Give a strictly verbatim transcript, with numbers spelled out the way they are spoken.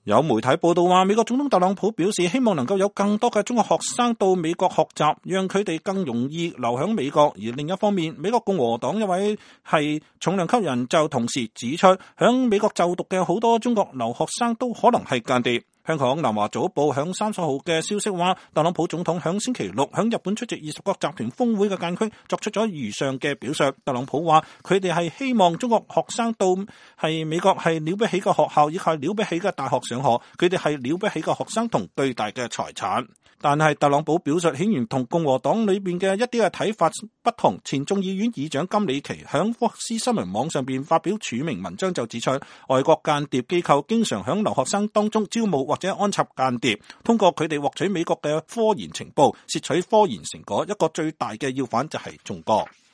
有媒體報道話，美國總統特朗普表示希望能夠有更多嘅中國學生到美國學習，讓佢哋更容易留響美國。而另一方面，美國共和黨一位係重量級人就同時指出，響美國就讀嘅好多中國留學生都可能係間諜。香港南華早報響三十號嘅消息話，特朗普總統響星期六響日本出席二十國集團峰會嘅間區作出咗如上嘅表述。特朗普話佢哋係希望中國學生到係美國係了不起嘅學校，亦係了不起嘅大學上學，佢哋係了不起嘅學生同巨大嘅財產。但係特朗普表述顯然同共和黨裏邊嘅一啲嘅睇法不同。前眾議院議長金里奇響福斯新聞網上邊發表署名文章就指出，外國間諜機構經常響留學生當中招募或者安插間諜，通過佢哋獲取美國嘅科研情報，竊取科研成果。一個最大嘅要犯就係中國。